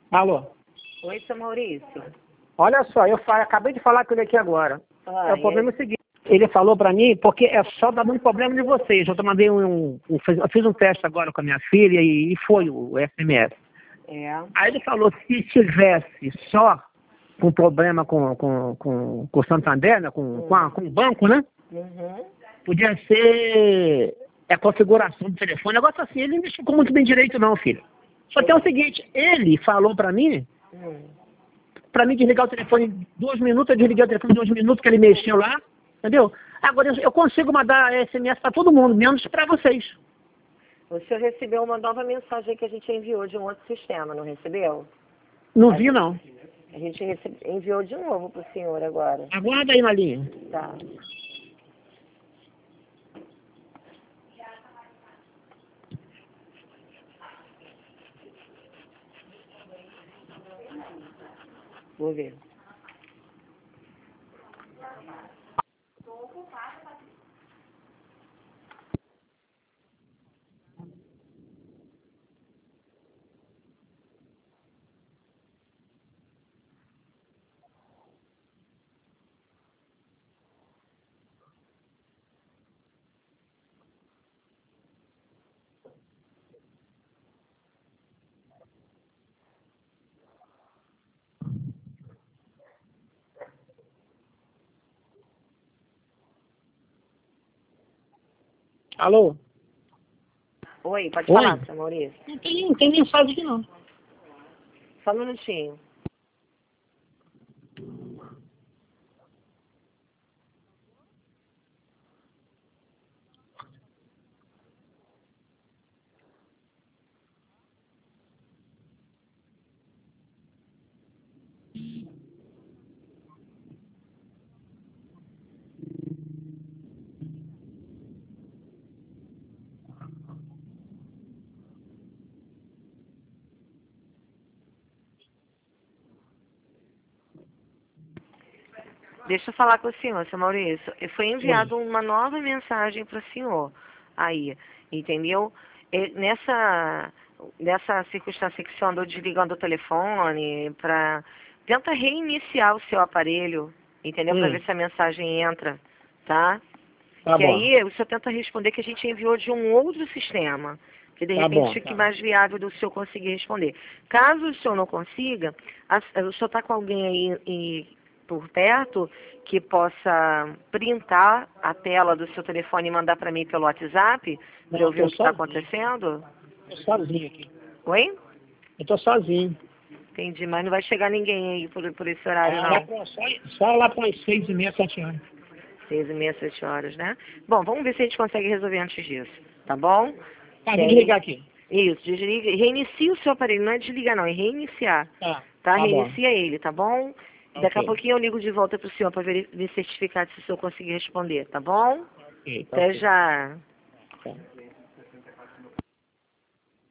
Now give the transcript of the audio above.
Alô? Oi, seu Maurício. Olha só, acabei de falar com ele aqui agora. O problema é o seguinte, ele falou pra mim, porque é só dando um problema de vocês. Eu mandei eu fiz um teste agora com a minha filha e foi o SMS. Aí ele falou que se tivesse só com problema com o Santander, né, com o banco, né? Podia ser a configuração do telefone. Negócio assim, ele não me explicou muito bem direito não, filho. Só que é o seguinte, ele falou pra mim desligar o telefone 2 minutos, eu desliguei o telefone 2 minutos que ele mexeu lá, entendeu? Agora eu consigo mandar SMS para todo mundo, menos para vocês. O senhor recebeu uma nova mensagem que a gente enviou de um outro sistema, não recebeu? Não vi, não. A gente enviou de novo para o senhor agora. Aguarda aí na linha. Tá. Vou ver. Alô? Oi, pode falar, seu Maurício. Não tem mensagem aqui, não. Só um minutinho. Deixa eu falar com o senhor, seu Maurício. Foi enviado uma nova mensagem para o senhor aí, entendeu? Nessa circunstância que o senhor andou desligando o telefone, tenta reiniciar o seu aparelho, entendeu? Para ver se a mensagem entra, tá? Tá que bom. aí o senhor tenta responder que a gente enviou de um outro sistema, que de repente fique mais viável do senhor conseguir responder. Caso o senhor não consiga, o senhor está com alguém aí por perto que possa printar a tela do seu telefone e mandar para mim pelo WhatsApp, para eu ver o que está acontecendo? Estou sozinho aqui. Oi? Eu estou sozinho. Entendi, mas não vai chegar ninguém aí por esse horário, não. Só lá para as 6h30, 7 horas. 6h30, 7 horas, né? Bom, vamos ver se a gente consegue resolver antes disso, tá bom? Tá, vou desligar aqui. Isso, desliga, reinicia o seu aparelho, não é desligar não, é reiniciar. Tá? Reinicia ele, tá bom? Daqui a pouquinho eu ligo de volta pro senhor para ver certificar se o senhor conseguir responder, tá bom? Até já.